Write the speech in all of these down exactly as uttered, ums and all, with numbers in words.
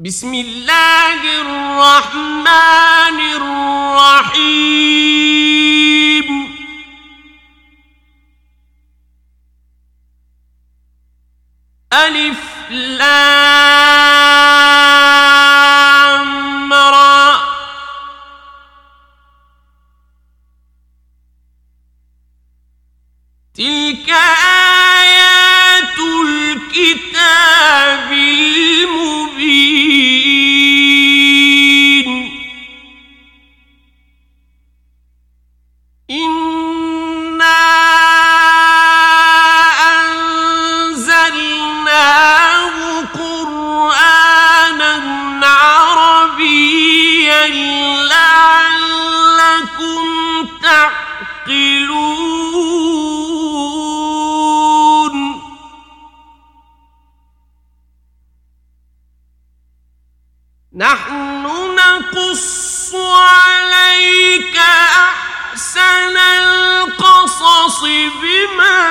بسم الله الرحمن الرحيم ألف لام را تلك آيات الكتاب المبين إنا أنزلناه قرآنا عربيا لعلكم تعقلون نحن نقص عليك أحسن القصص بما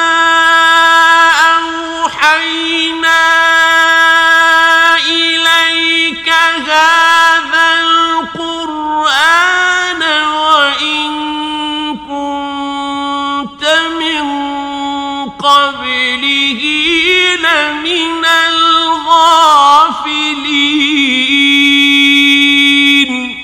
أوحينا إليك هذا القرآن وإن كنت من قبله لمن الغافلين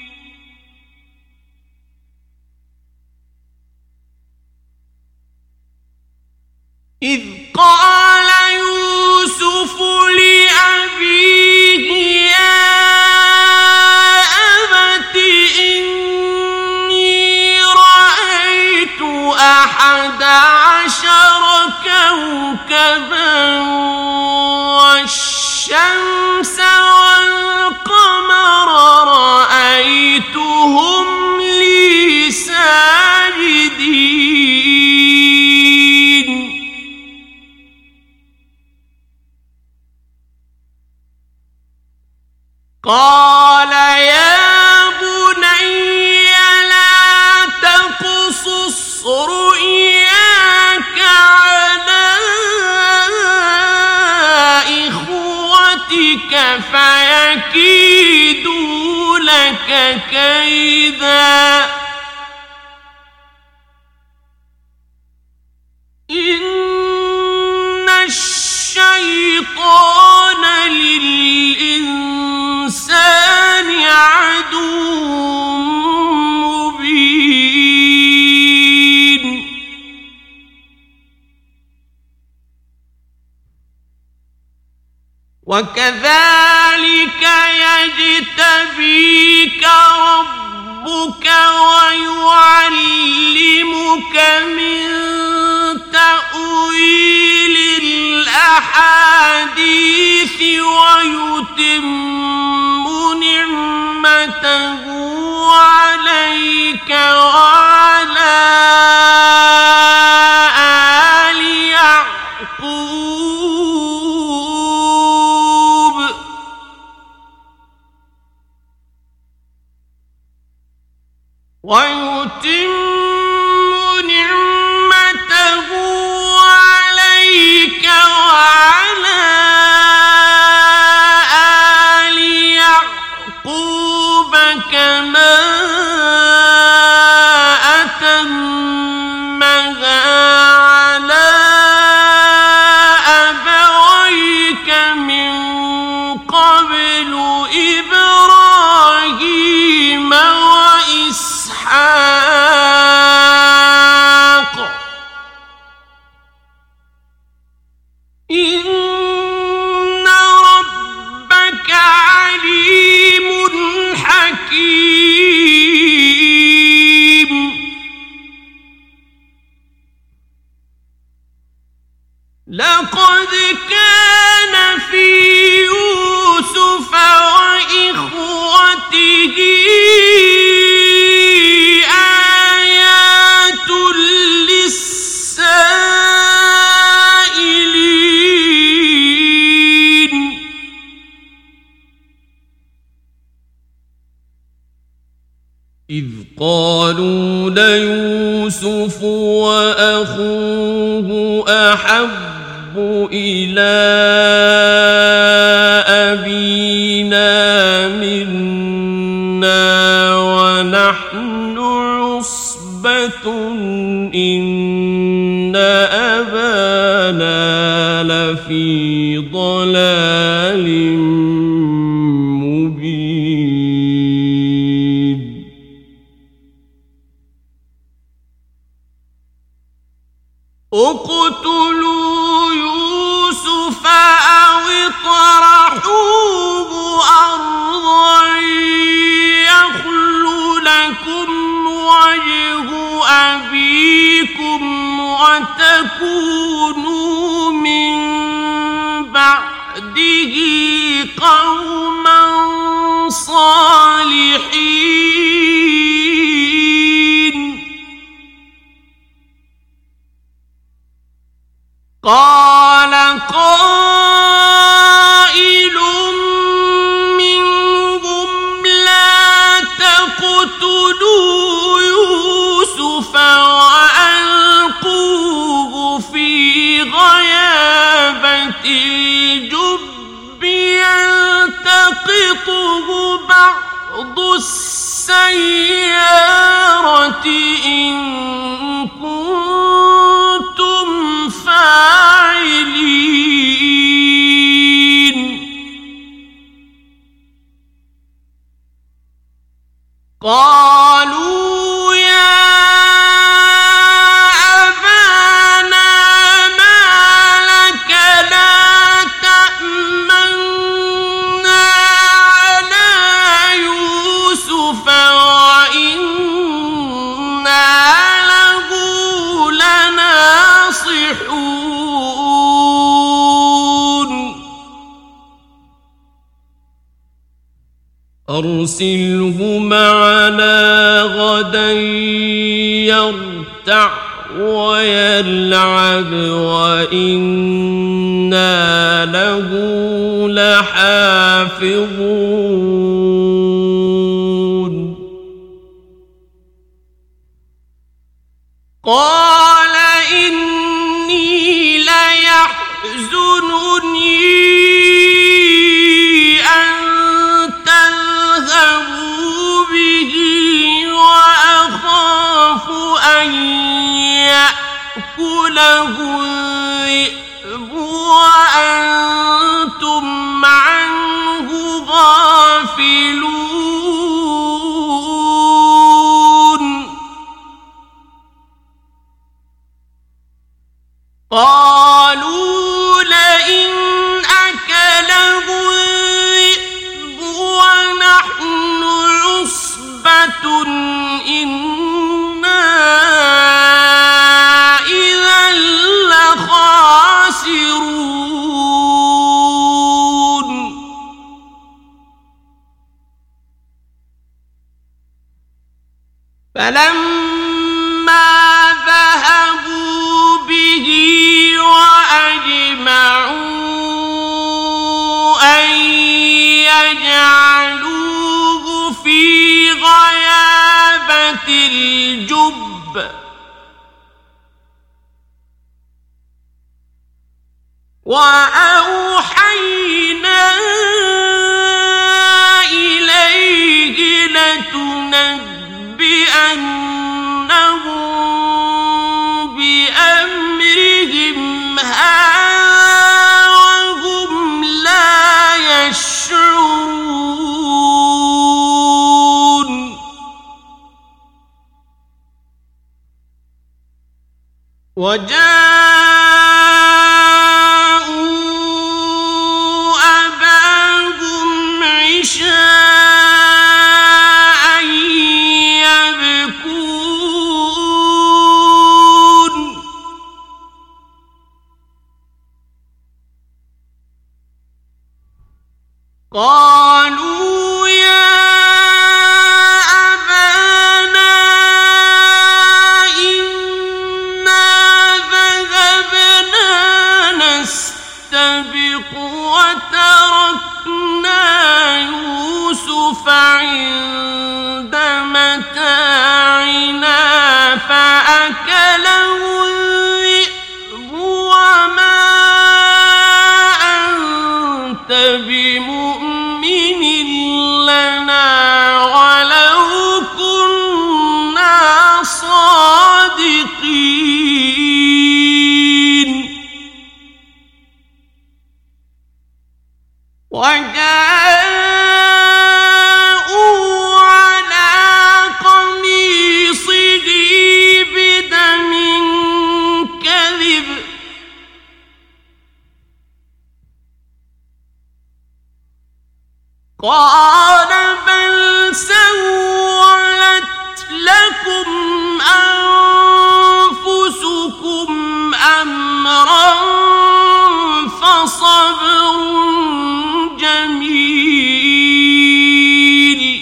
إذ قال يوسف لأبيه يا أبت إني رأيت أحد عشر كوكبا والشمس والقمر رأيتهم لي ساجدين قال يا بني لا تقصص رؤياك على إخوتك فيكيدوا لك كيدا إن الشيطان للإنسان عدو مبين وكذلك يجتبيك ربك ويعلمك من تأويل الأحاديث ويتم نعمته عليك وعلى آل يعقوب ويتم نعمته عليك وعلى آل يعقوب كما أتمها على أبويك من قبل إبراهيم وإسحاق إن ربك عليم حكيم لقد كان في يوسف وإخوته آيات للسائلين إذ قالوا ليوسف وأخوه أحب إلى أبيه فينا منا ونحن عصبة إن أبانا لفي ضلال مبين اقتلوا يوسف أو اطرحوه أرضا يخل لكم وجه أبيكم وتكونوا من بعده قوما صالحين قال قائل منهم لا تقتلوا يوسف وألقوه في غيابة الجب يلتقطه بعض السيارة إن كنتم فاعلين قالوا يا أبانا ما لك لا تأمنا على يوسف وإنا له لناصحون أرسله معنا غدا يرتع ويلعب وإنا له لحافظون قال إني ليحزنني أن تذهبوا به وأخاف أن يأكله الذئب وأنتم عنه غافلون قالوا لئن أكله الذئب ونحن عصبة إنا إذا لخاسرون فلما ذهبوا به وأجمعوا أن يجعلوه في غيابة الجب وأوحينا إليه لتنبئنهم بأمرهم هذا وهم لا يشعرون وجاءوا أباهم عشاء يبكون قالوا يا أبانا إنا ذهبنا نستبق وتركنا يوسف عند متاعنا فأكله الذئب وما أنت بمؤمن وجاءوا على قميصه بدم كذب قال بل سولت لكم أنفسكم أمرا فصبر جميل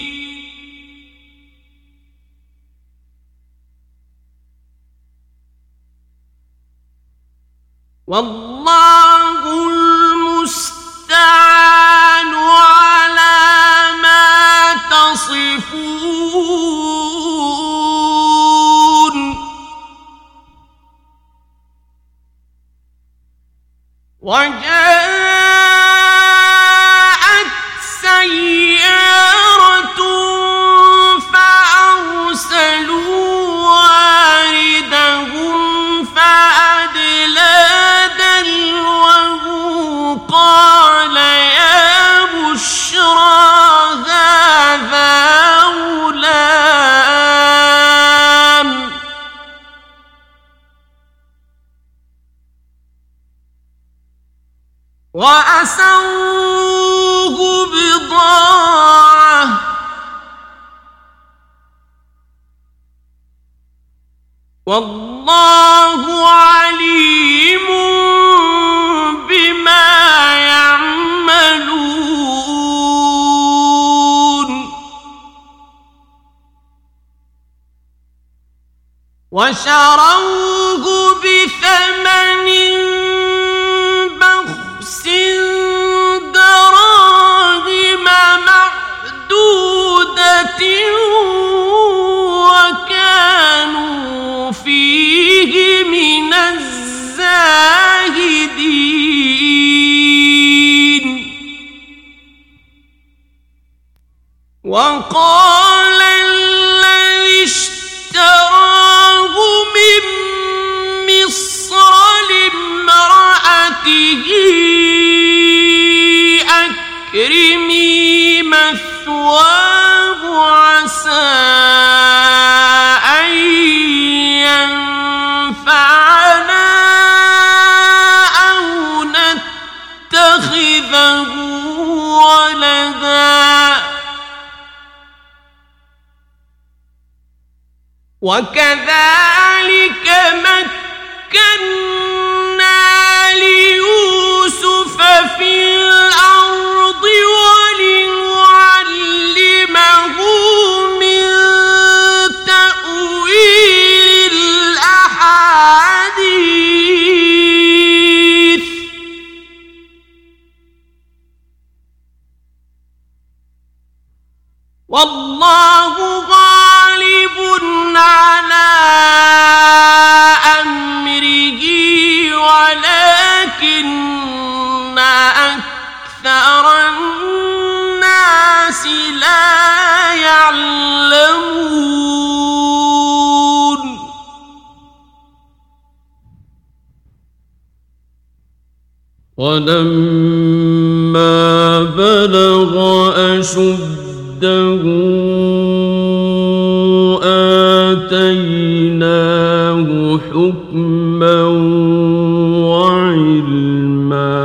والله المستعان على ما تصفون وجاءت سيارة فأرسلوا واردهم فأدلى دلوه قال يا بشرى هذا غلام وأسروه بضاعة والله عليم بما يعملون وشروه بثمن بخس دراهم معدودة وكانوا فيه من الزاهدين وقال الذي اشتراه من مصر لامرأته أكرمي مثواه عسى أن ينفعنا أو نتخذه ولدا وكذلك مكنا ليوسف في الأرض ولنعلمه من تأويل الأحاديث والله غالب على أمره ولكن أكثر الناس لا يعلمون ولما بلغ أشده آتيناه حكما وعلما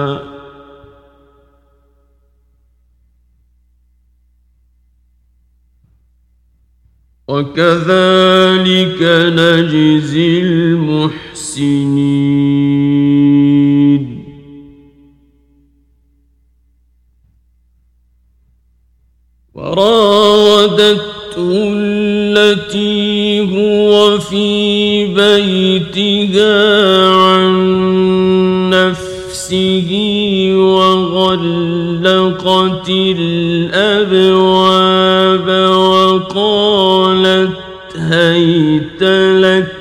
وكذلك نجزي المحسنين وراودته التي هو في بيتها عن نفسه وغلقت الأبواب وقالت هيت لك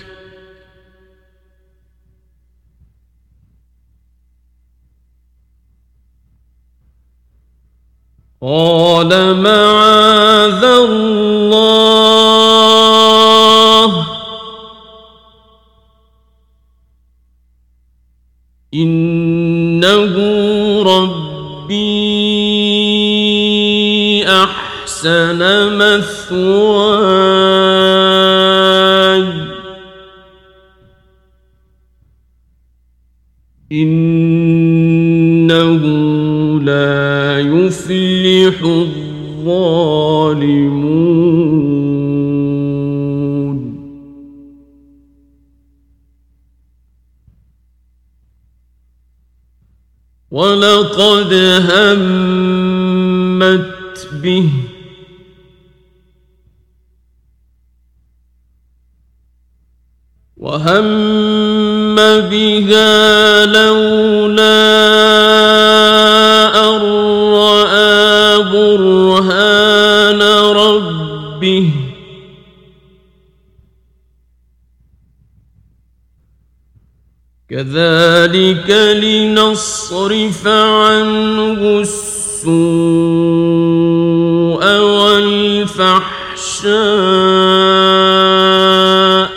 قال معاذ الله إنه ربي أحسن مثواي إنه لا يفلح الظالمون. ولقد همت به وهم بها لولا أن رأى برهان ربه كذلك لنصرف عنه السوء والفحشاء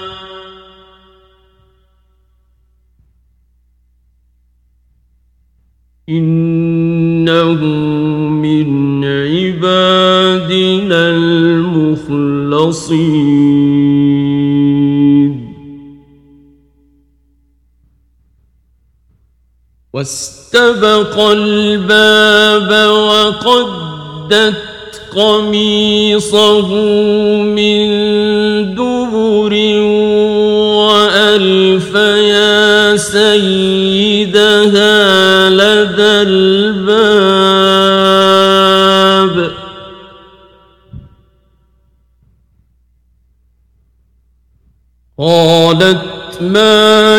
إنه من عبادنا المخلصين. واستبق الباب وقدت قميصه من دبر وألف يا سيدها لدى الباب قالت ما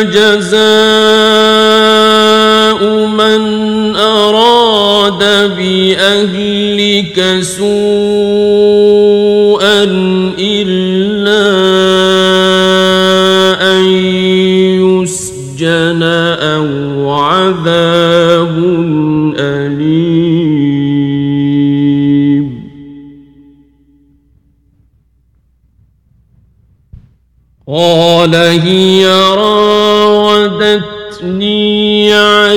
جزاء من أراد بأهلك سوءا إلا أن يسجن أو عذاب أليم. قال هي راودتني عن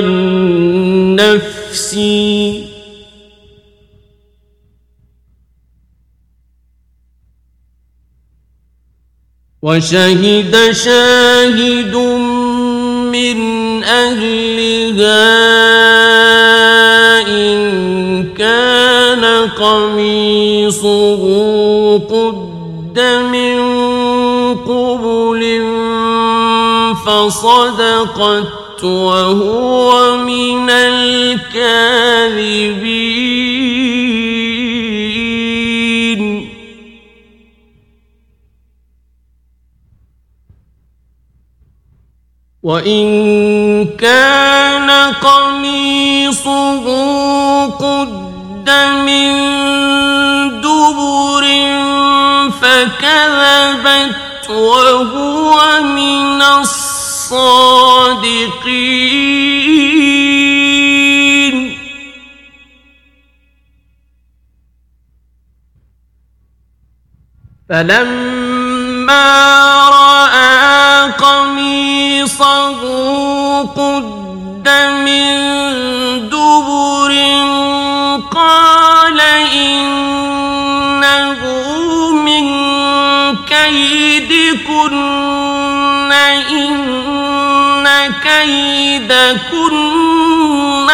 نفسي وشهد شاهد من أهلها إن كان قميصه قد من قبل فصدقت وهو من الكاذبين. وإن كان قميصه قد من دبر فكذبت وهو من الصادقين. فلما رأى قميصه قد من دبر قال إنه من كيدكن إن كيدكن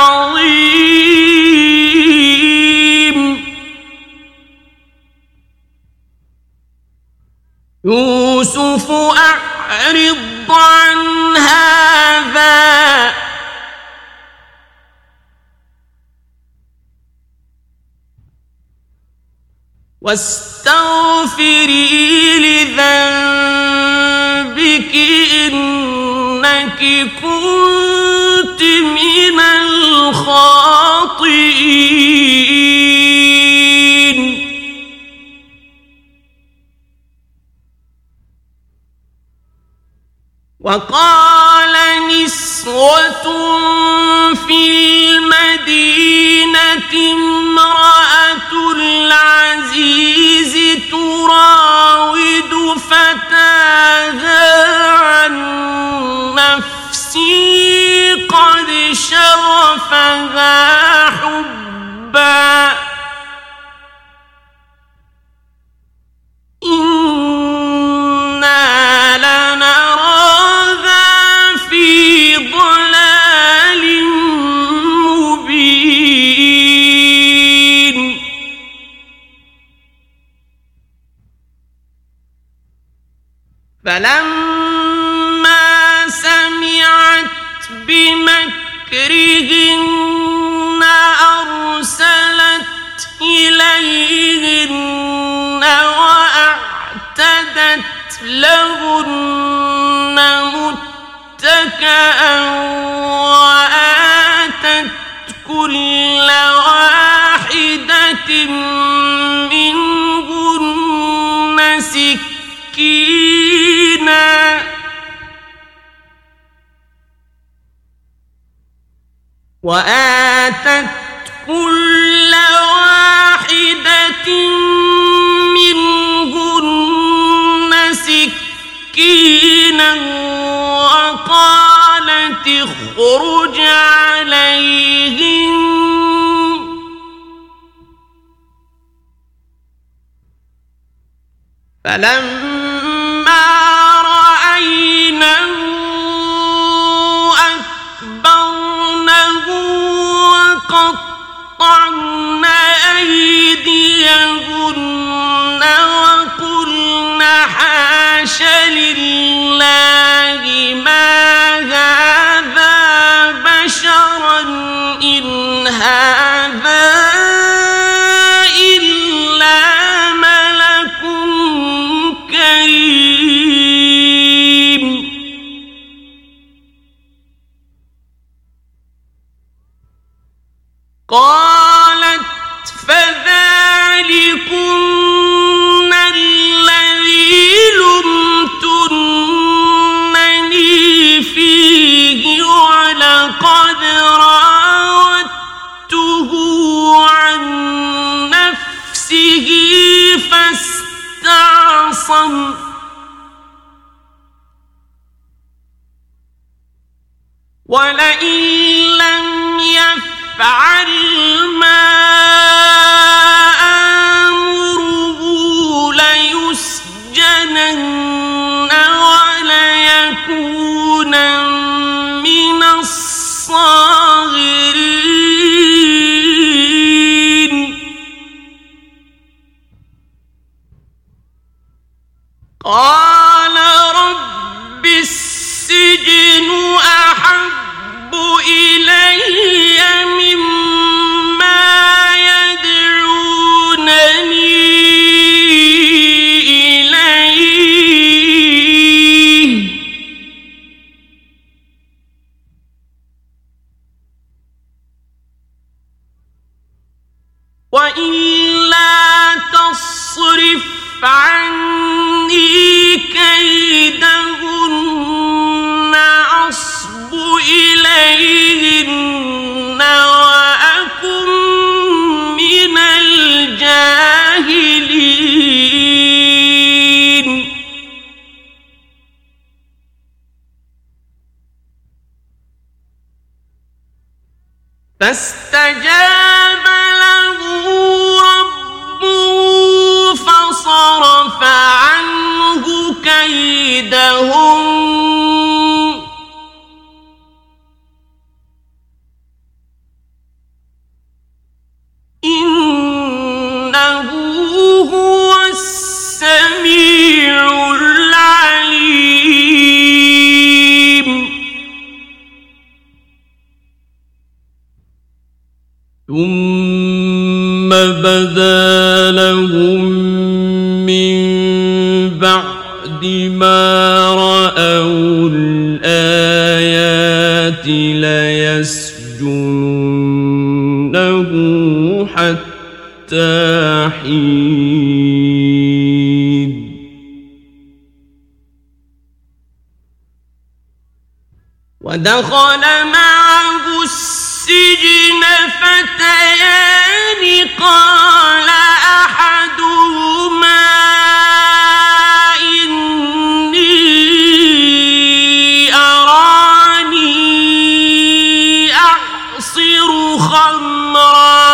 عظيم. يوسف أعرض عن هذا واستغفري لذنبك إنك كنت من الخاطئين. وقال نسوة في المدينة امرأة العزيز تراود فتاها عن نفسه قد شغفها حبا فلما سمعت بمكرهن أرسلت إليهن وأعتدت لهن متكئا وآتت كل واحدة منهن سكينا وآتت كل واحدة منهن سكينا وقالت اخرج عليهن فلما رأينه أكبرنه وقطعن أيديهن وقلن حاش لله ما هذا بشرا إن هذا إلا ملك كريم قالت فذلكن الذي لمتنني فيه ولقد راودته عن نفسه فاستعصم ولئن لم يفعل ما آمره ليسجنن وليكونا من الصاغرين قال رب السجن أحب إلي مما يدعونني إليه وإلا تصرف عني كيدهن أصب إليهن وأكن من الجاهلين فاستجاب له ربه فصرف عنه كيدهم إنه هو السميع العليم ثم بدا لهم من بعد ما رأوا الآيات ليسجننه حتى حين ودخل معه السجن فتيان قال أحدهما إني أراني أعصر خمرا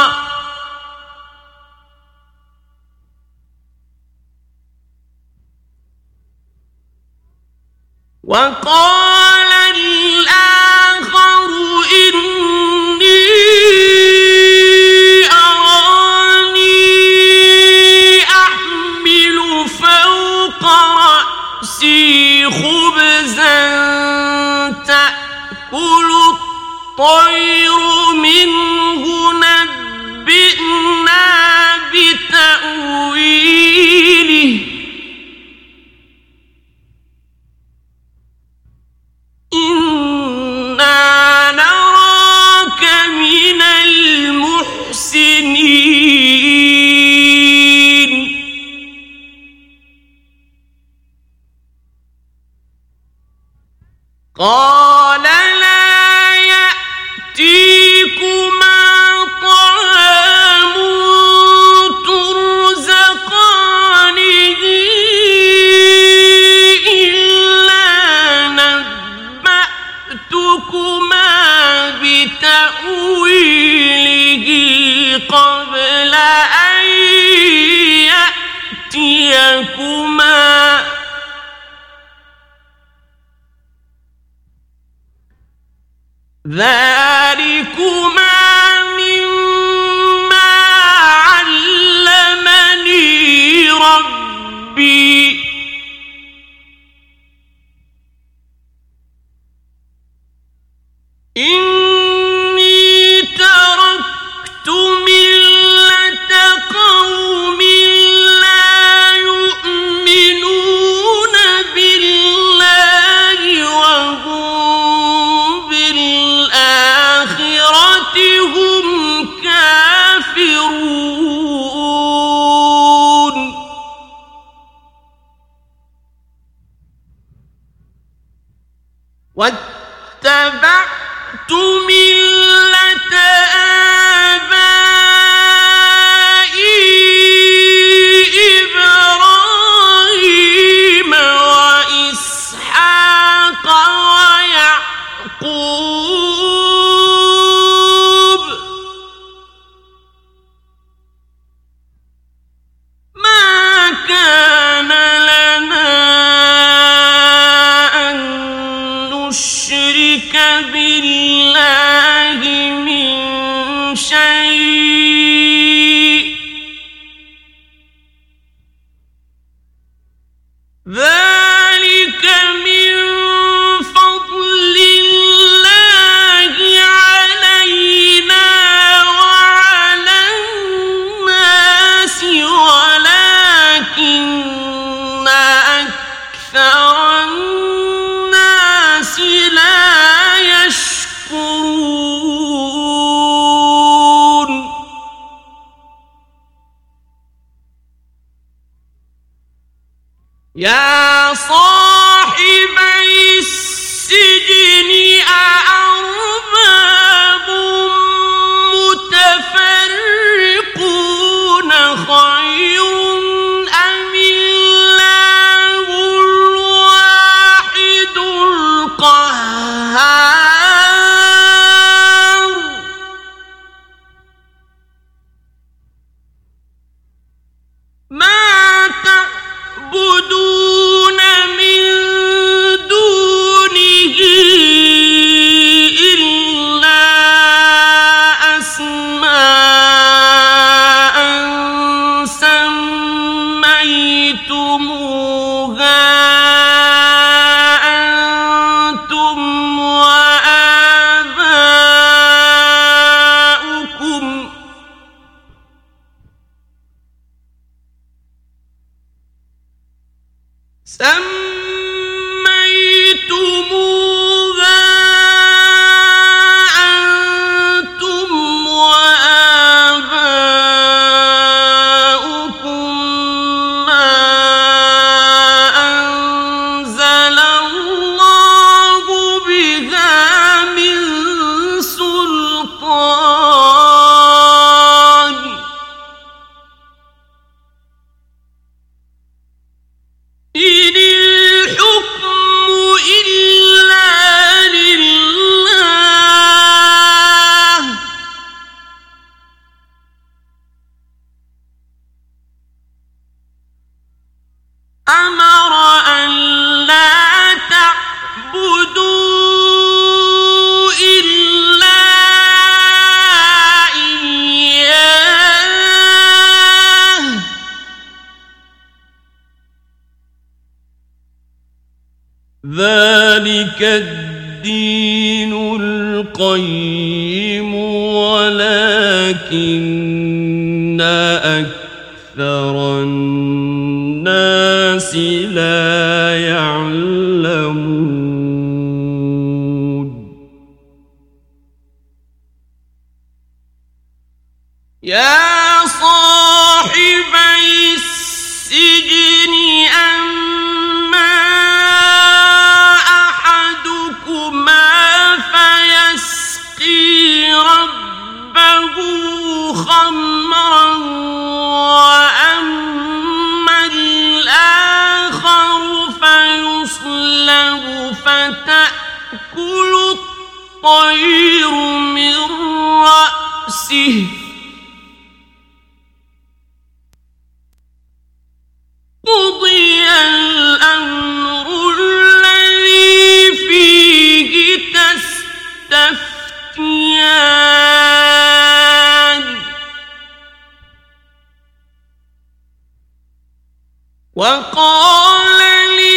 وقال الآخر إني أراني أحمل فوق رأسي قال لا يأتيكما طعام ترزقانه إلا نبأتكما بتأويله قبل أن يأتيكما ذلكما مما علمني ربي إني تركت ملة قوم لا يؤمنون بالله وهم بالآخرة هم كافرون واتبعت ملة آبائي إبراهيم وإسحاق ويعقوب ما كان لنا أن نشرك بالله من شيء ذلك من فضل الله علينا وعلى الناس ولكن أكثر الناس لا يشكرون يا صاحبي السجن أأرباب متفرقون خير أم الله الواحد القهار ما تعبدون من دونه إلا أسماء سميتموها أنتم وآباؤكم سميتموها أنتم وآباؤكم ما أنزل الله بها من سلطان إن الحكم إلا لله أمر أن لا تعبدوا إلا إياه ذلك الدين القيم ولكن أكثر الناس لا يعلمون يا صاحبي السجن أما أحدكما الطير من رأسه قضي الأمر الذي فيه تستفتيان وقال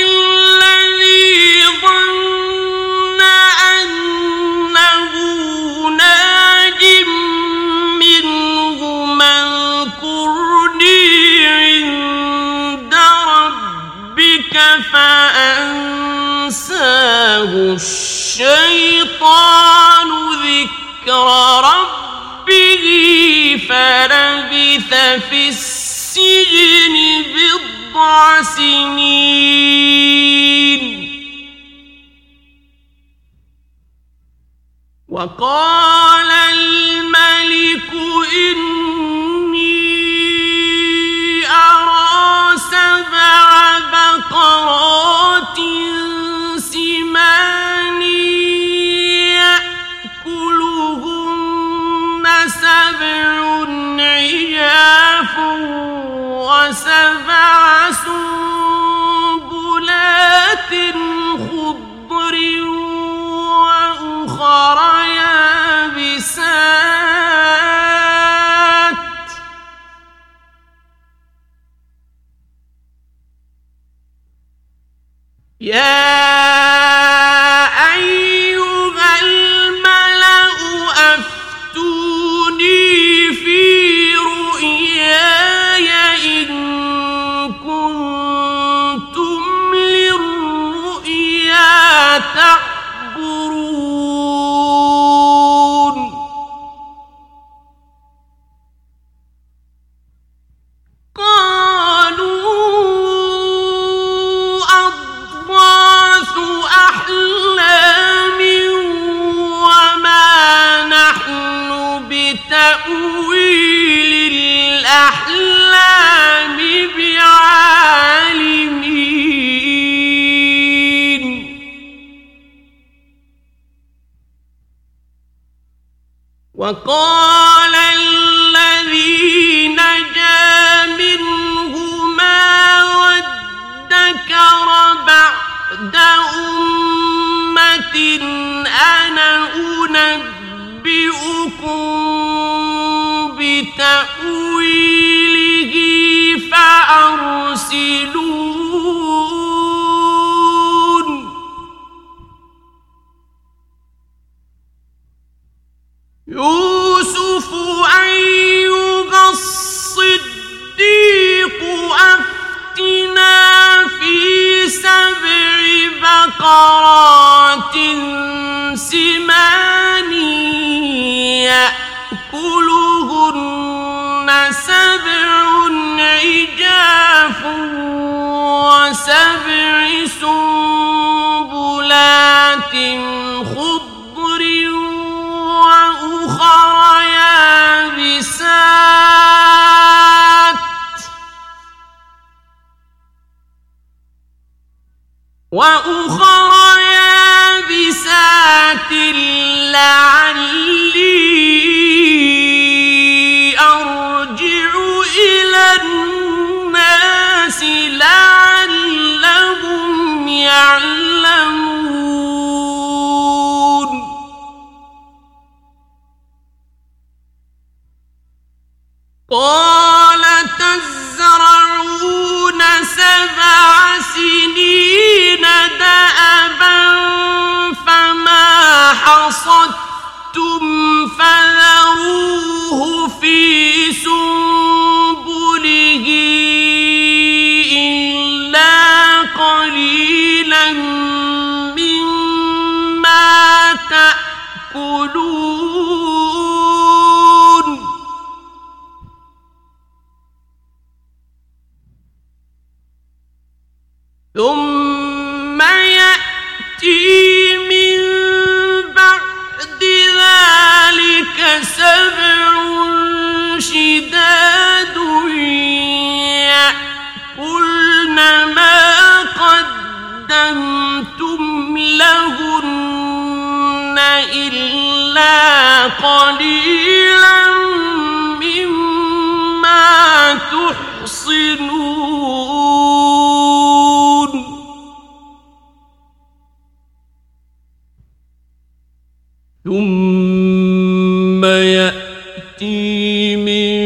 للذي ظن أنه ناج منهما اذكرني عند ربك فأنساه الشيطان ذكر ربه فلبث في السجن بضع سنين وقال الملك إني أرى سبع بقرات سمان يأكلهن سبع عجاف وسبع سنبلات خضر وأخر يابسات يا أيها الملأ أفتوني في رؤياي إن كنتم للرؤيا تعبرون قالوا أضغاث أحلام وما نحن بتأويل الأحلام بعالمين وقال الذي نجا منهما وادكر بعد أمة أنا أنبئكم بتأويله فأرسلون يوسف أيها الصديق أفتنا في سبع بقرات سمان يأكلهن سبع عجاف وسبع سنبلات خضر وأخر يابسات وأخر يابسات لعلي أرجع إلى الناس لعلهم يعلمون قال تزرعون سبع سنين دأبا فما حصدتم فذروه في سنبله إلا قليلا مما تأكلون ثم يأتي من بعد ذلك سبع شداد يأكلن ما قدمتم لهن إلا قليلا مما تحصنون ثم يأتي من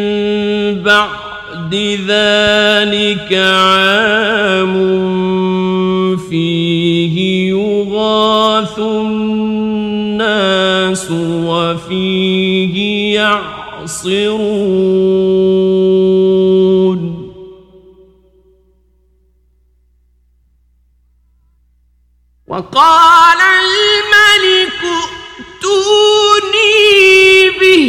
بعد ذلك عام فيه يغاث الناس وفيه يعصرون وقال الملك ائتوني به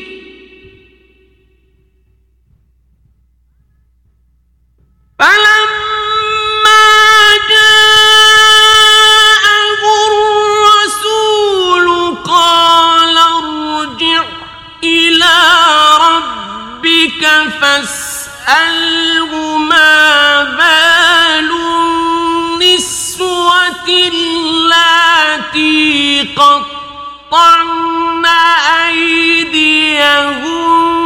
فلما جاءه الرسول قال ارجع إلى ربك فاسأله ما بال النسوة اللاتي قطعن أيديهن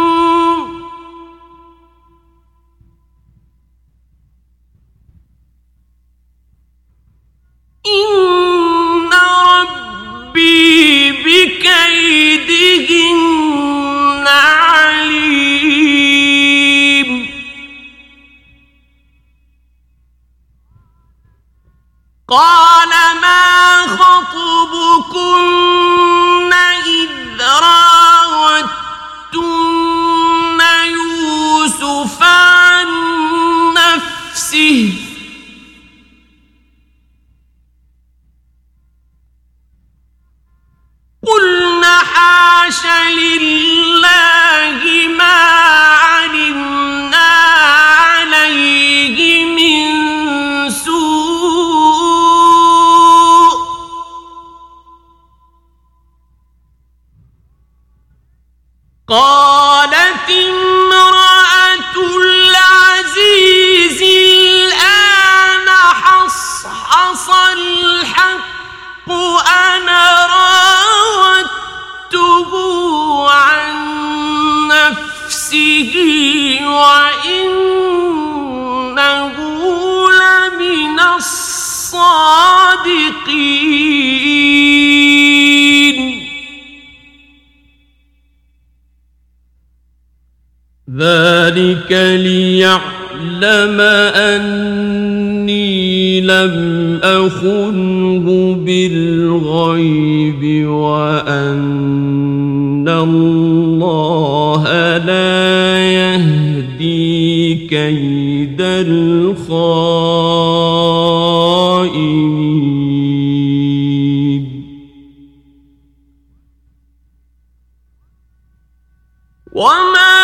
إن ربي بكيدهن عليم قال ما خطبكن إذ راوتن يوسف عن نفسه قلنا حاش لله ما علمنا عليه من سوء قالت امرأة العزيز الآن حصحص الحق أنا راودته عن نفسه وإنه لمن الصادقين ذلك ليعلم أني لم أخنه بالغيب وأن الله لا يهدي كيد الخائنين وما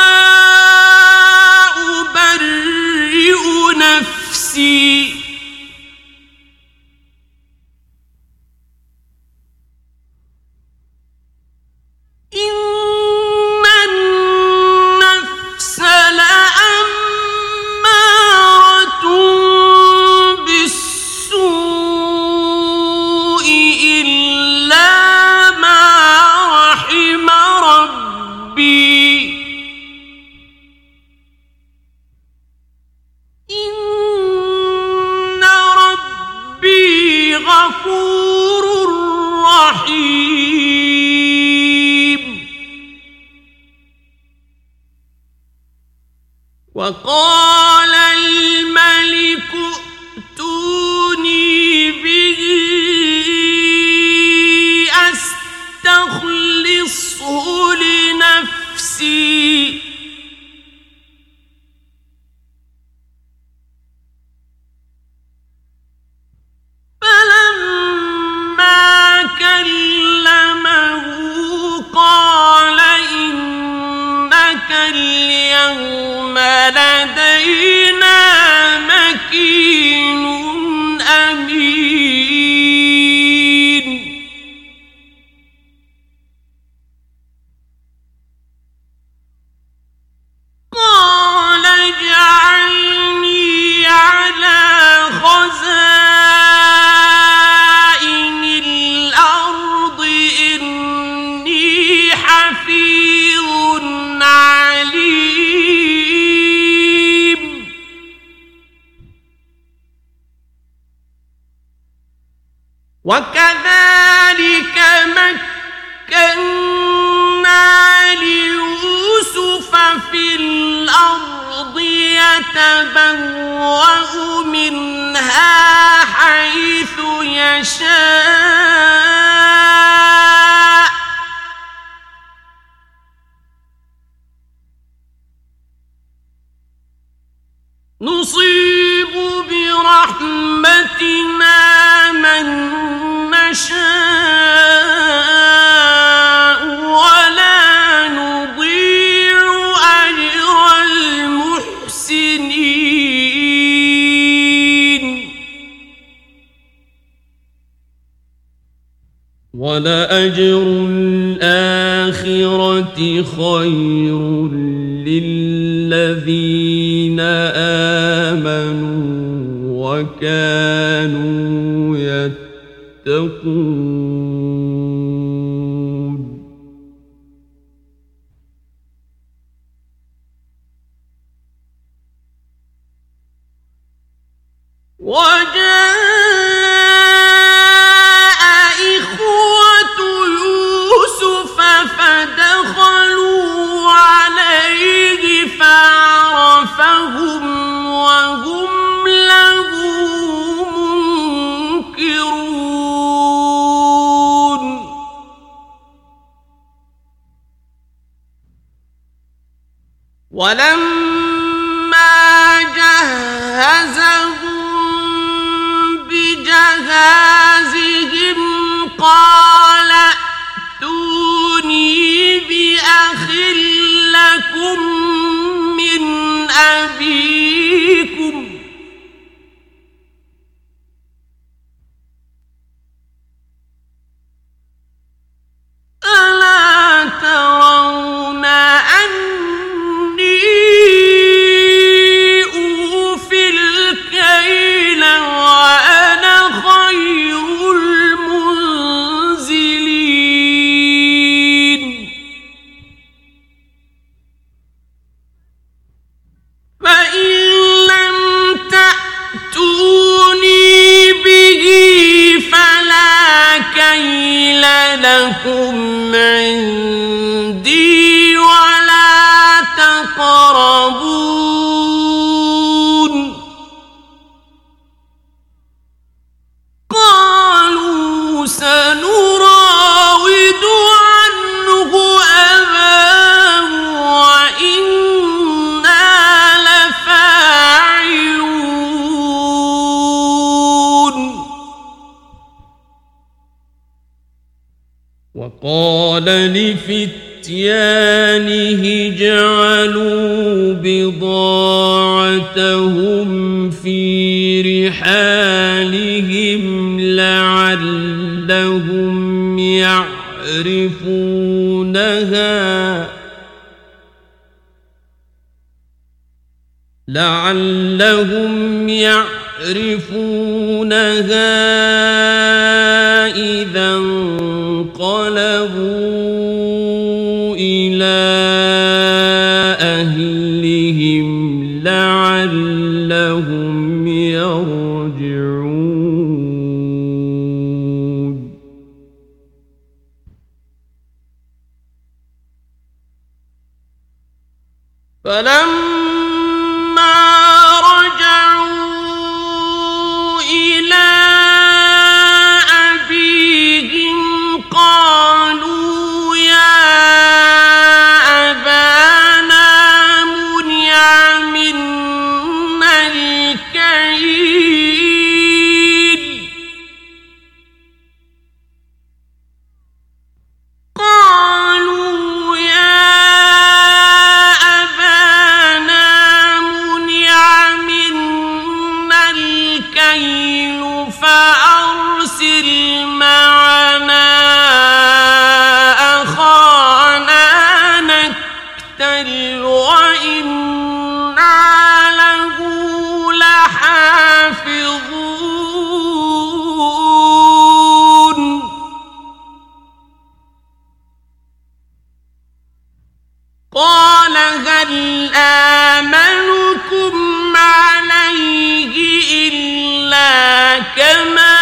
أبرئ نفسي إن النفس لأمارة بالسوء إلا ما رحم ربي إن ربي غفور رحيم وقال الملك ائتوني به أستخلصه لنفسي فلما كلمه قال إنك اليوم لدينا مكين أمين قال اجعلني على خزائن الأرض إني يتبوأ منها حيث يشاء نصيب برحمتنا من نشاء ولا نضيع أجر المحسنين ولأجر الآخرة خير للذين آمنوا وكانوا يتقون وجاء إخوة يوسف فدخلوا عليه فعرفهم وهم له منكرون ولما جهزهم بجهازهم قال ائتوني بأخ لكم من أبيكم ألا ترون أني أوفي الكيل وأنا خير المنزلين فإن لم تأتوني به فلا كيل لكم عندي ولا تقربون قالوا سنراود عنه أباه وإنا لفاعلون وقال لفتيانه اجعلوا بضاعتهم في رحالهم لعلهم يعرفونها لعلهم يعرفونها إذا انقلبوا إلى أهلهم لعلهم يرجعون فلما رجعوا إلى أبيهم قالوا يا أبانا منع منا الكيل قالوا يا أبانا منع منا الكيل فأرسل معنا أخانا نكتل وإنا له لحافظون قال هل آمنكم عليه إلا كما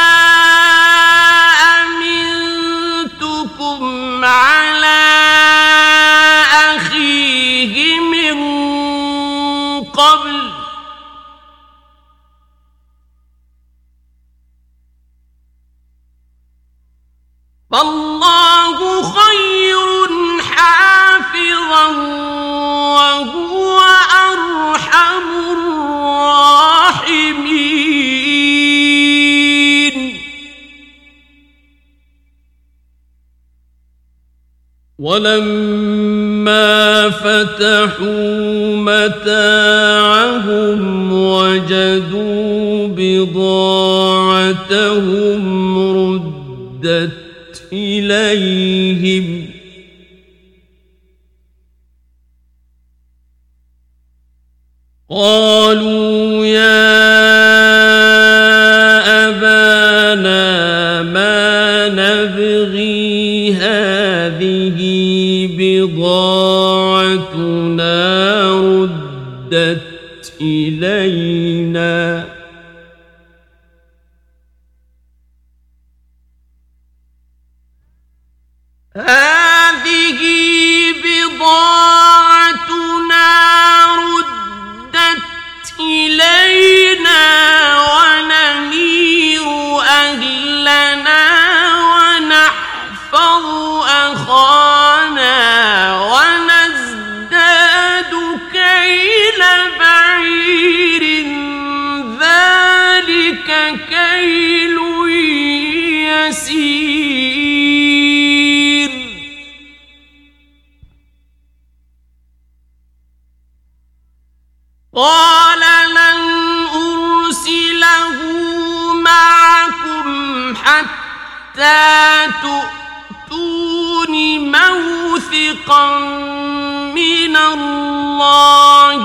أمنتكم على أخيه من قبل فالله خير حافظا وهو أرحم الراحمين ولما فتحوا متاعهم وجدوا بضاعتهم ردت إليهم قالوا يا أبانا ما نبغي هذه بضاعتنا ردت إلينا هذه بضاعتنا ردت إلينا ونمير أهلنا ونحفظ أخانا ونزداد كيل بعير ذلك كيل يسير قال لن أرسله معكم حتى تؤتون موثقا من الله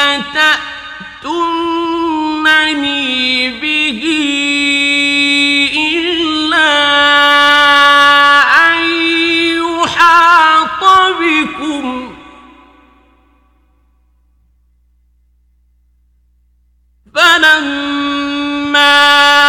لتأتونني به إلا أن يحاط بكم فلما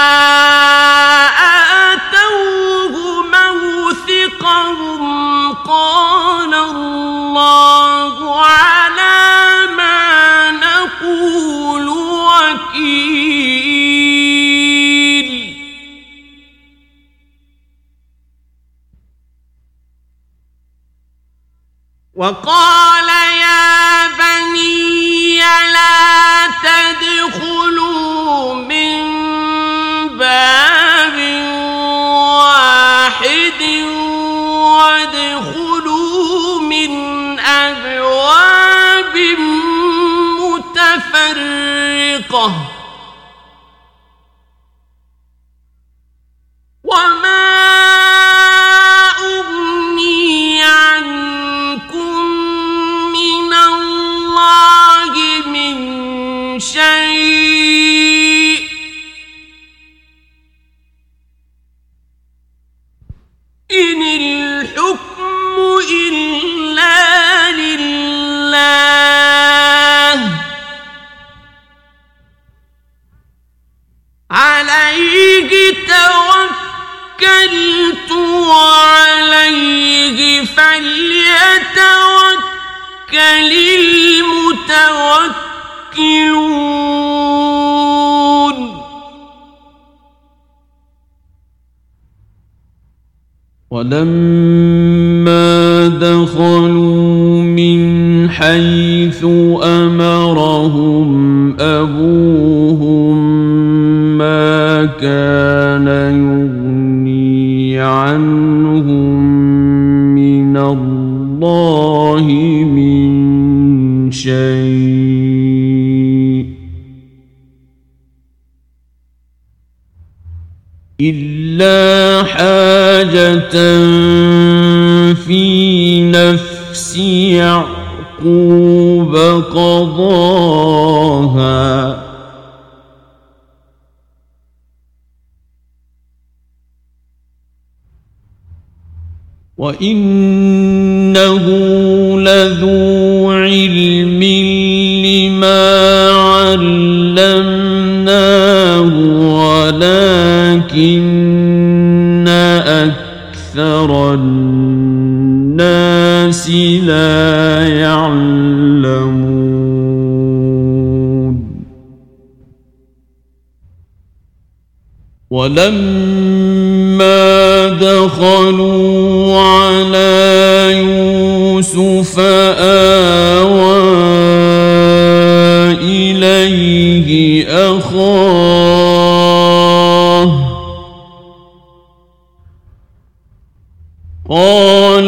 آتوه موثقهم قال الله على ما نقول وكيل وقال يا بني لا تدخلوا من باب واحد وادخلوا من أبواب متفرقة وما أغني عنكم من الله من شيء إن الحكم إلا لله عليه توكلت وعليه فليتوكل المتوكلون ولما دخلوا من حيث أمرهم أبوهم ما كان يغني عنهم من الله من شيء إلا حاجة في نفس يعقوب قضاها وإنه لذو علم لما علمناه ولكن أكثر الناس لا يعلمون ولما دخلوا على يوسف آوى إليه أخاه قال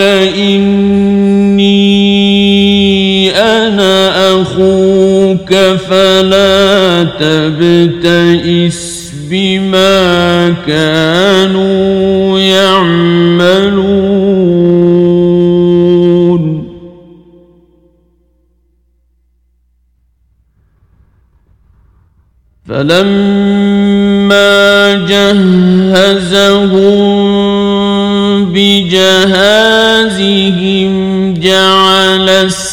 إني أنا أخوك فلا تبتئس بما كانوا يعملون فلما جهزهم بجهازهم جعل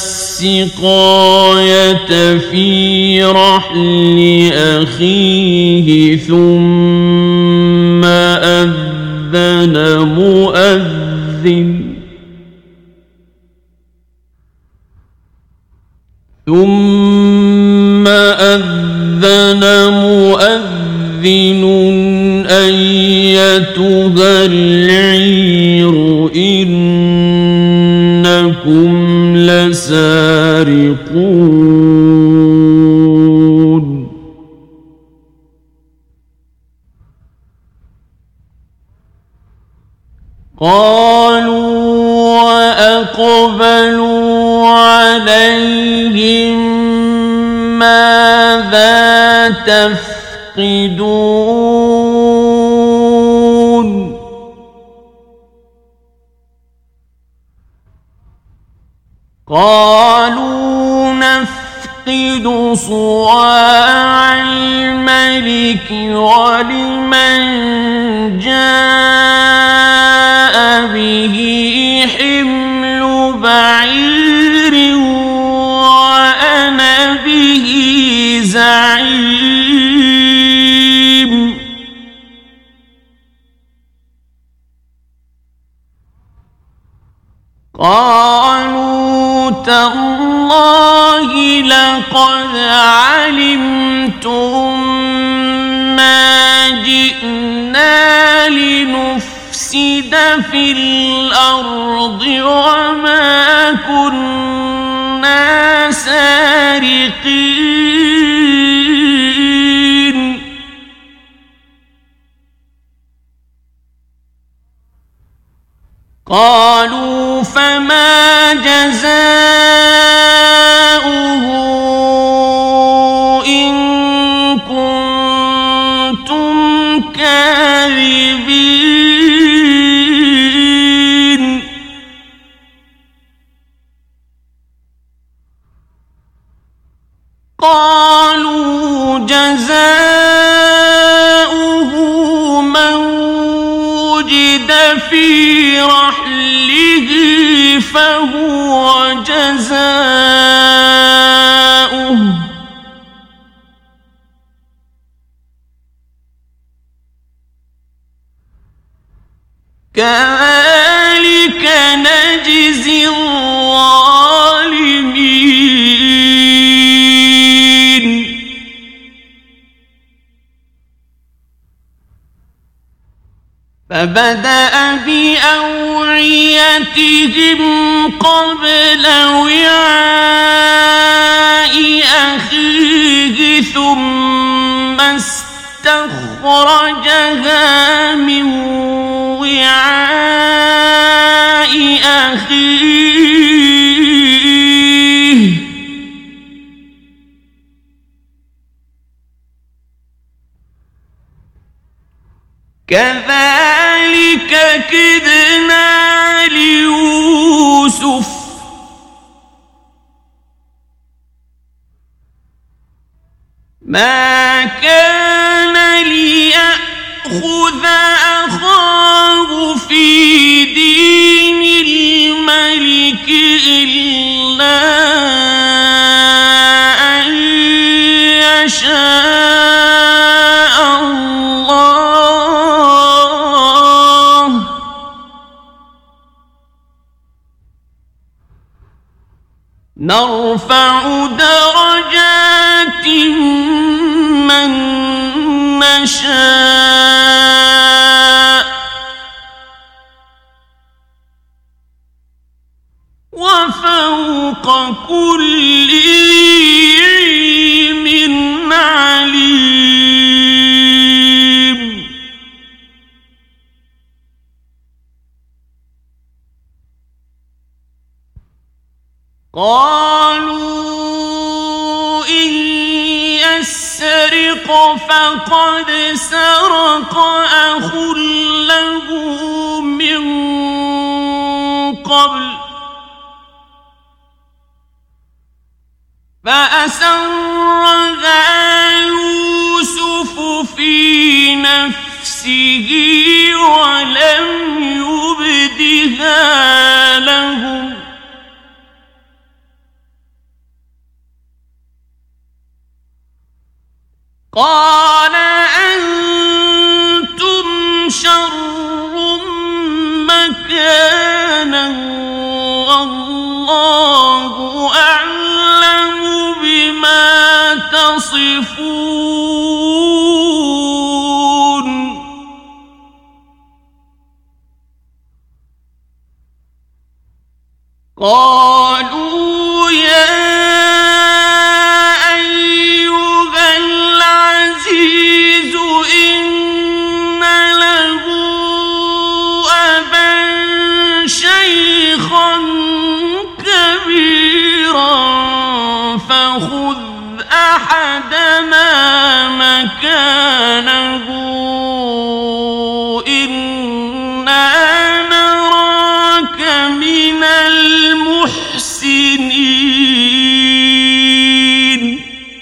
السقاية في رحل أخيه ثم أذن مؤذن ثم أذن مؤذن أيتها العير إنكم لسارقون قالوا وأقبلوا عليهم ماذا تفقدون قالوا نفقد صواع الملك ولمن جاء به حمل بعير وأنا به زعيم قالوا تالله لقد علمتم ما جئنا لنفسد في الأرض وما كنا سارقين قالوا فما جزاؤه إن كنتم كاذبين قالوا جزاؤه من وجد في رحله فهو جزاؤه كذلك نجزي الظالمين فبدأ بأوعيتهم قبل وعاء أخيه ثم استخرجها من وعاء أخيه كذلك كدنا ليوسف ما كان ليأخذ أخاه في دين الملك إلا أن يشاء الله نرفع درجات من نشاء كل ذي علم عليم. قالوا إن يسرق فقد سرق أخ له من قبل فأسرها يوسف في نفسه ولم يبدها لهم قال أنتم شر مكانا والله أعلم بما تصفون. قالوا يا فخذ أحدنا مكانه إنا نراك من المحسنين.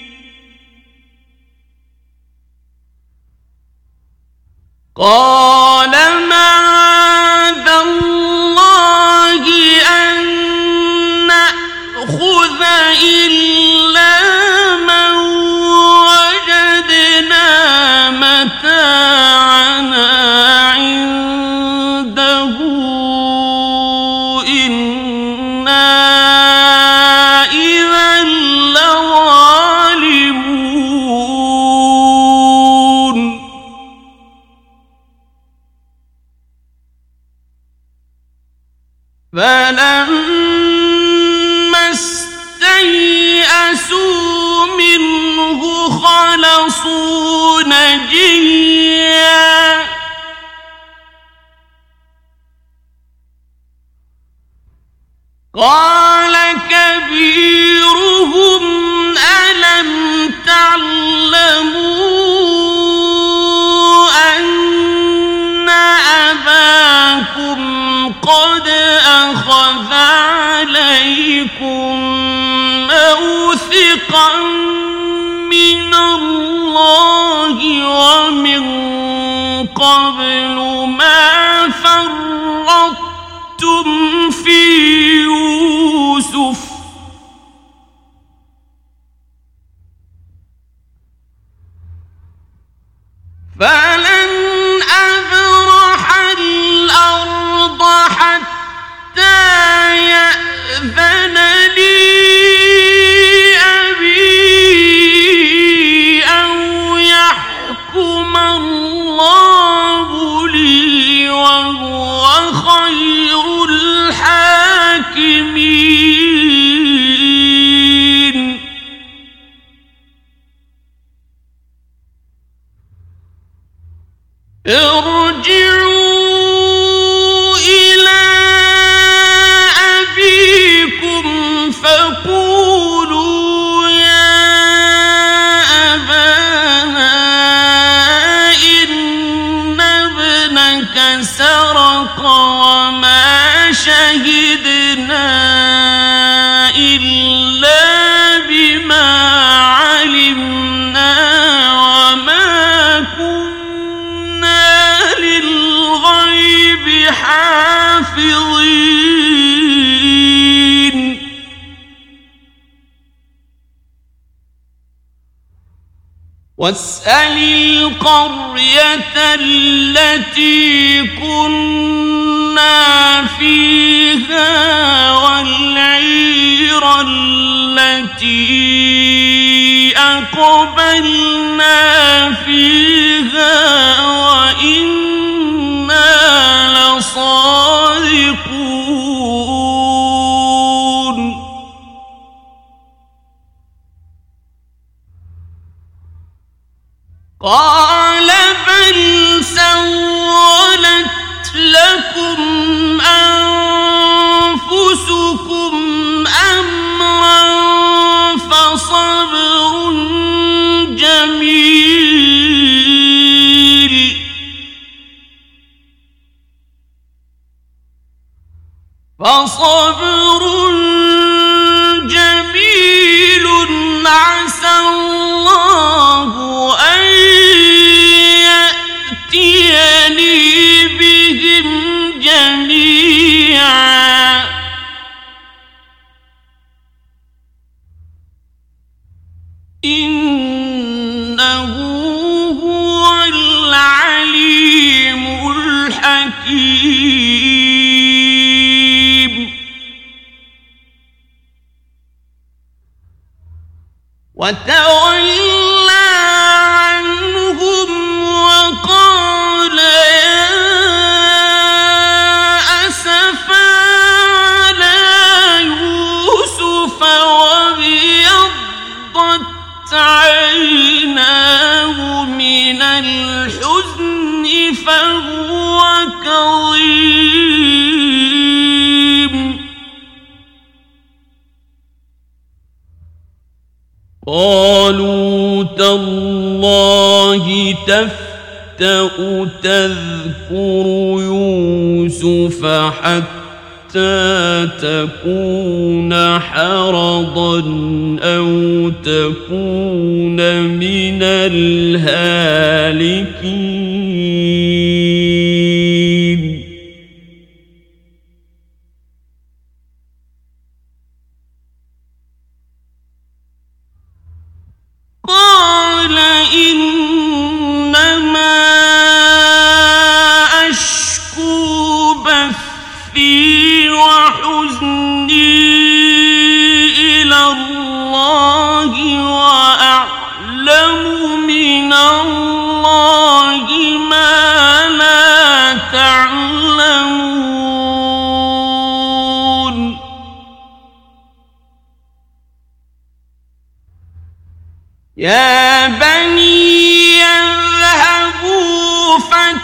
قال معاذ الله أن نأخذ إلا من وجدنا متاعنا عنده إنا إذا لظالمون. فلما استيئسوا منه خلصوا نجيا قال كبيرهم ألم تعلموا أن أباكم قد أخذ عليكم موثقا من الله ومن قبل ما فرطتم في يوسف فلن أبرح الأرض حتى يأذن لي أبي أو يحكم الله لي وهو خير الحاكمين. ارجعوا إلى أبيكم فقولوا يا أبانا إن ابنك سرق وما شهدنا إلا بما علمنا وما كنا للغيب حافظين. واسأل القرية التي كنا فيها والعير التي أقبلنا فيها وإنا لصادقون. قال بل سولت لكم أنفسكم أمرا فصبر جميل فصبر جميل عسى الله أن يأتيني بهم جميعا إنه هو العليم الحكيم وتولى عنهم وقال يا أسفا على يوسف وابيضت عيناه من الحزن فهو كظيم قالوا تالله تفتأ تذكر يوسف حتى تكون حرضا أو تكون من الهالكين قال إنما أشكو بثي وحزني إلى الله وأعلم من الله ما لا تعلمون يا بني اذهبوا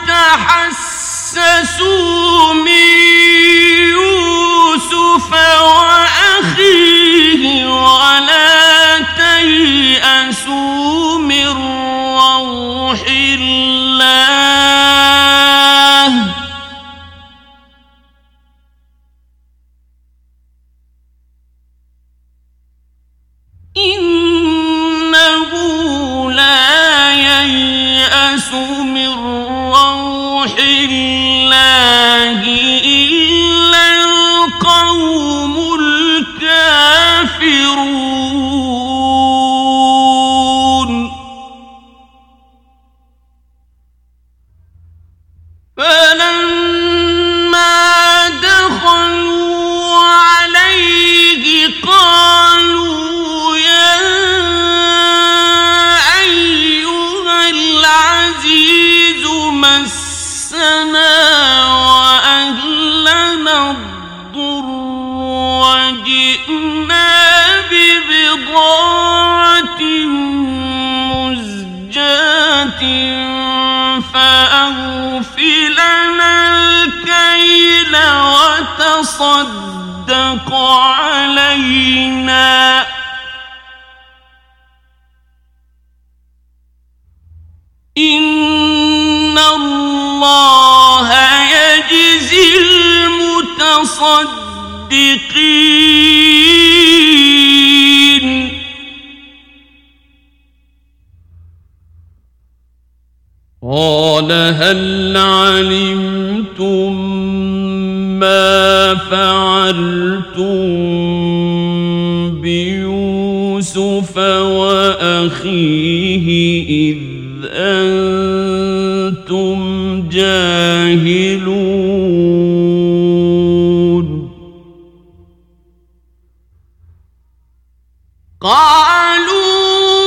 فتحسسوا من يوسف وأخيه ولا تيأسوا من روح الله إنه لا ييأس من روح الله إلا القوم الكافرون فلما دخلوا عليه قالوا يا أيها العزيز مسنا وأهلنا الضر وجئنا ببضاعة مزجاة فأوف لنا الكيل وتصدق علينا إن الله يجزي المتصدقين قال هل علمتم ما فعلتم بيوسف وأخيه إذ أنتم جاهلون قالوا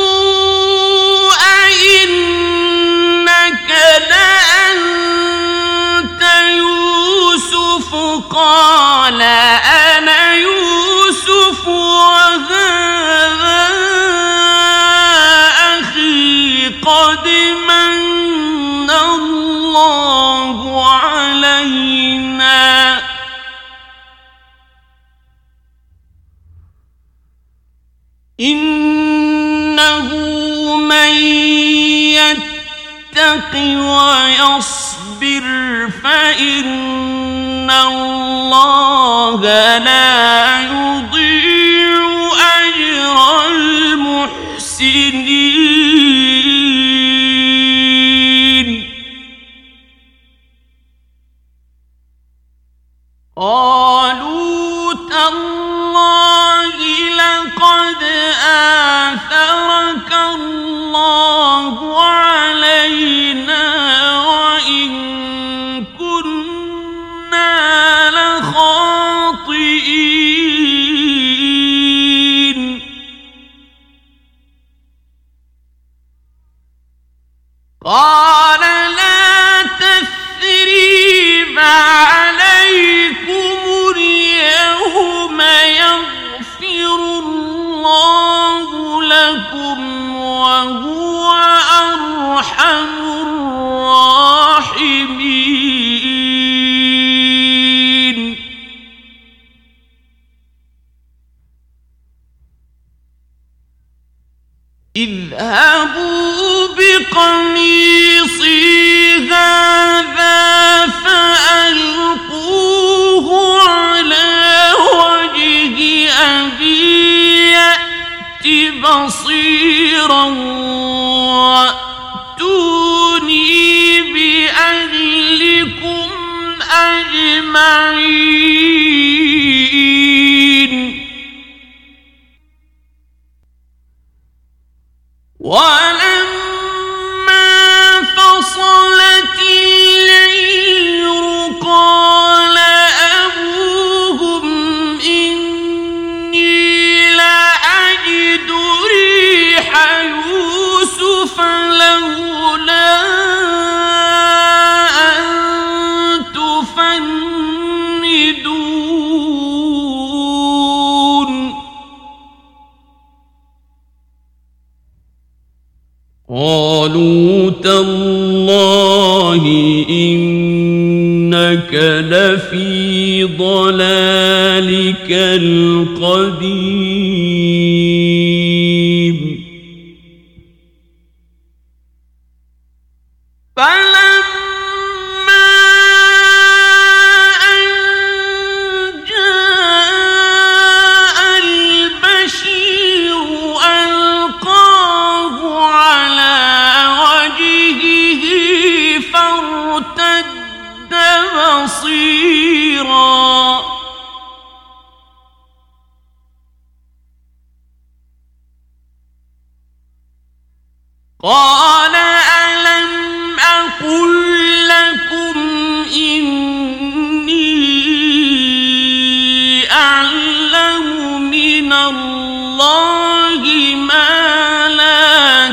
أئنك لأنت يوسف قال أنا يوسف وهذا أخي قد من يتق ويصبر فإن الله لا يضيع أجر المحسنين. قالوا تالله لقد آثرك الله علينا وإن كنا لخاطئين. قال لا تثريب عليكم اليوم يغفر الله لكم وهو أرحم الراحمين. اذهبوا بقميصي هذا فألقوه على وجه أبي يأت بصيرا وأتوني بأهلكم أجمعين. ولما فصلت العير قال أبوهم إني لأجد ريح يوسف لولا أن تفندون. قالوا تالله إنك لفي ضلالك القديم. فلما أن جاء البشير ألقاه على وجهه فارتد بصيرا. قال ألم أقل لكم إني أعلم من الله ما لا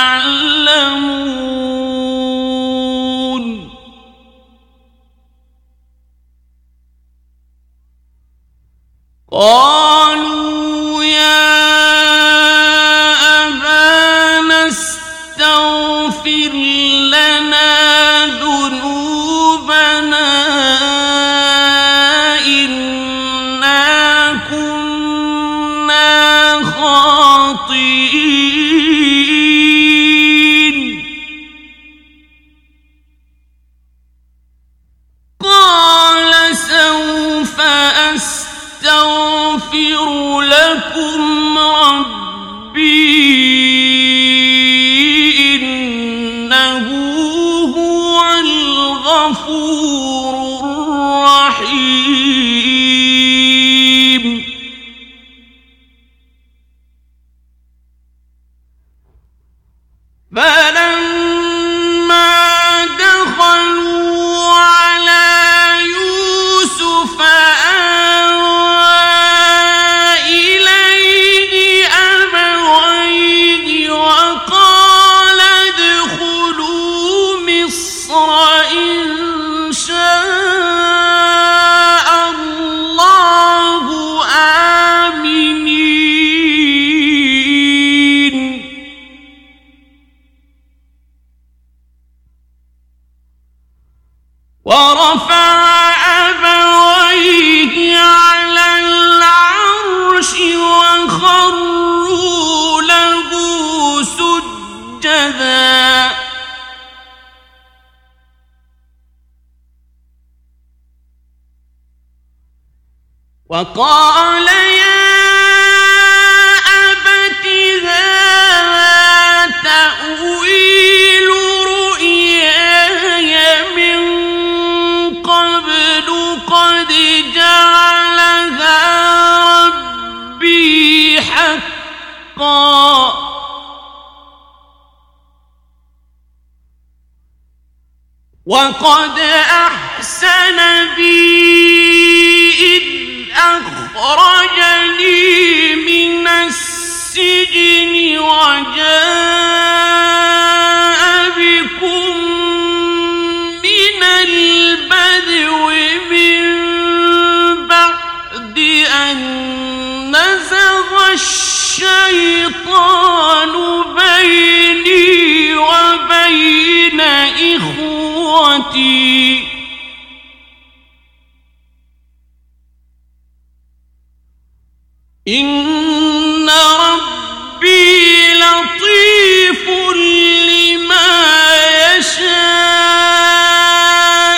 تعلمون. قالوا يا أبانا استغفر لنا ذنوبنا إنا كنا خاطئين. قال سوف أستغفر لكم ربي إنه هو الغفور الرحيم. فلما دخلوا على يوسف آوى إليه أبويه وقال ادخلوا مصر إن شاء الله آمنين. وقال يا أبت هذا تأويل رؤياي من قبل قد جعلها ربي حقا وقد أحسن بي إذ أخرجني من السجن وجاء بكم من البدو من بعد أن نزغ الشيطان بيني وبين إخوتي إن ربي لطيف لما يشاء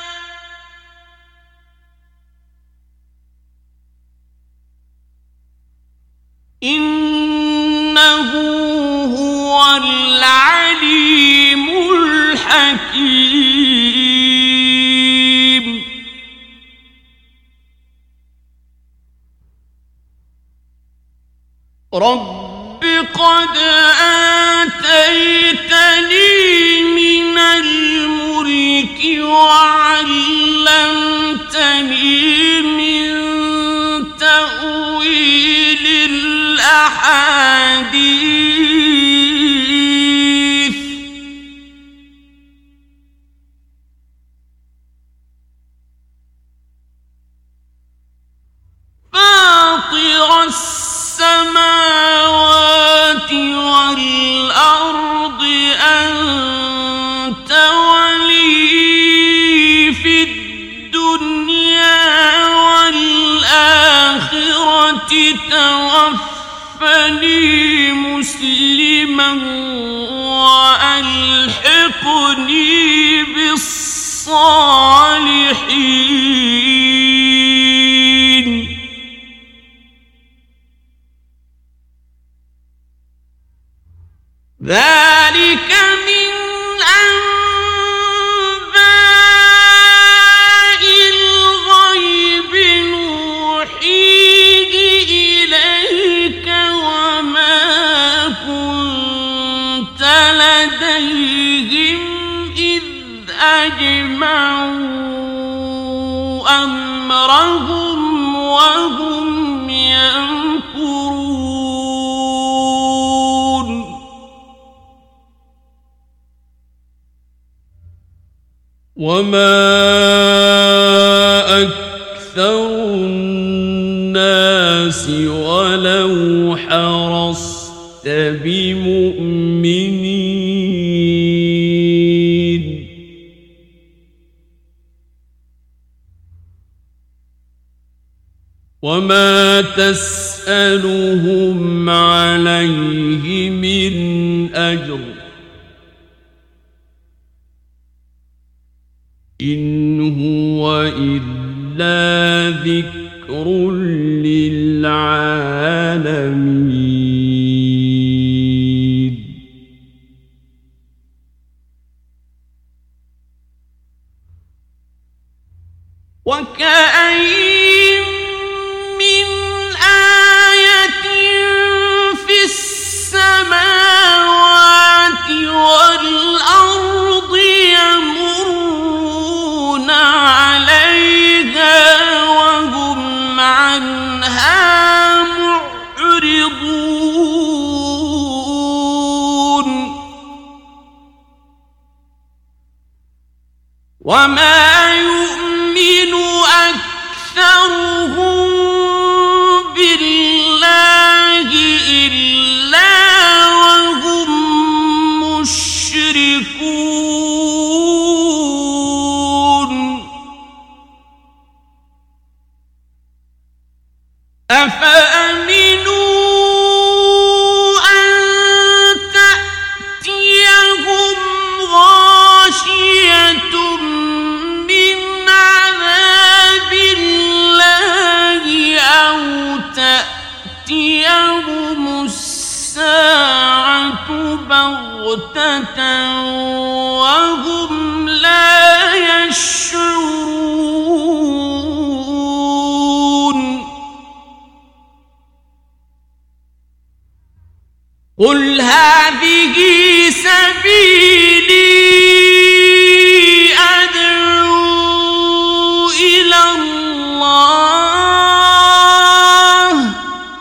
إنه هو العليم الحكيم رب قد آتيتني من الملك وعلمتني من تأويل الأحاديث فاطر السماوات والأرض أنت ولي في الدنيا والآخرة توفني مسلما وألحقني بالصالحين ذلك من أنباء الغيب نوحيه إليك وما كنت لديهم إذ أجمعوا أمرهم وهم يمكرون وما أكثر الناس ولو حرصت بمؤمنين وما تسألهم عليه من أجر إن هو إلا ذكر للعالمين وكأين من آية في السماوات والأرض يمرون عليها وهم عنها معرضون وما يؤمن أكثرهم بالله إلا وهم مشركون أفأمنوا أن تأتيهم غاشية بغتة وهم لا يشعرون قل هذه سبيلي أدعو إلى الله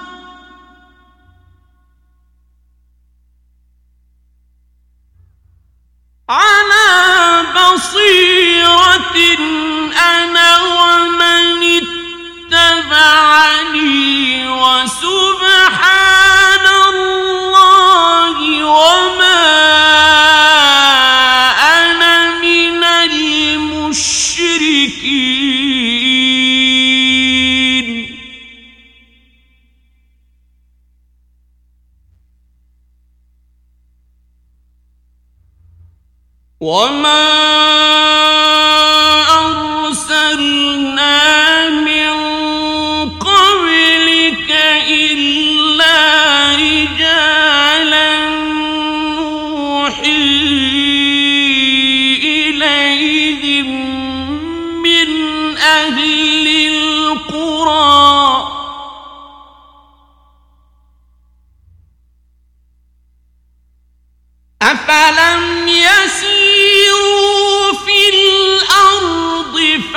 على بصيرة أنا ومن اتبعني وسبحان الله وما أنا من المشركين وما أرسلنا من قبلك إلا رجالا نوحي إليهم من أهل القرى أفلم يسيروا في الأرض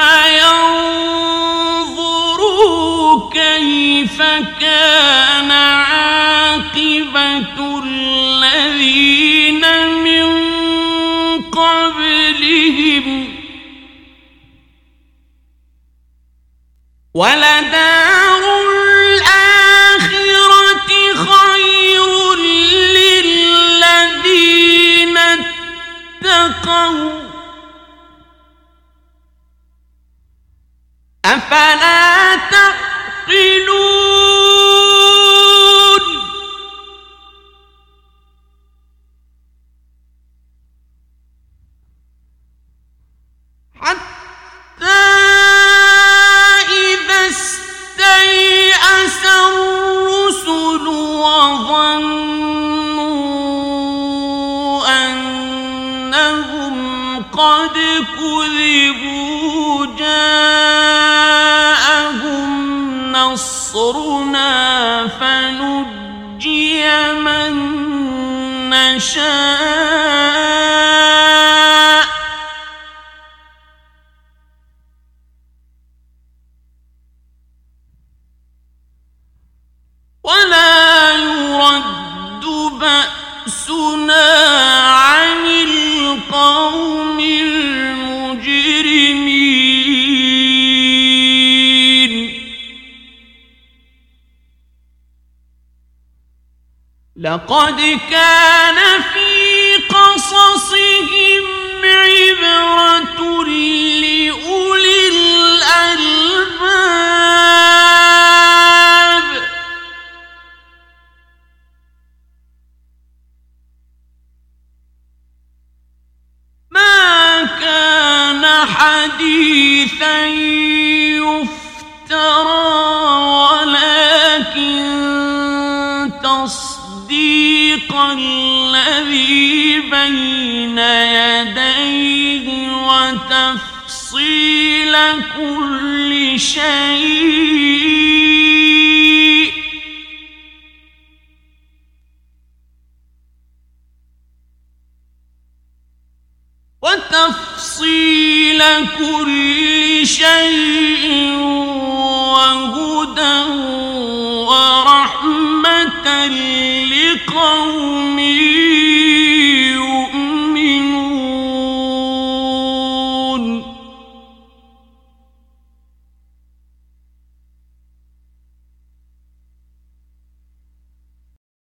فينظروا كيف كان عاقبة الذين من قبلهم ولدار الآخرة خير للذين اتقوا أفلا تعقلون حتى إذا استيأس الرسل وظنوا أنهم قد كذبوا جاءهم نصرنا فنجي من نشاء ولا يرد بأسنا عن القوم المجرمين لقد كان في قصصهم عبرة لأولي الألباب ما كان حديثا يفترى ولكن تصديق الذي بين يديه وتفصيل كل شيء وتفصيل كل شيء وهدى ورحمة لقوم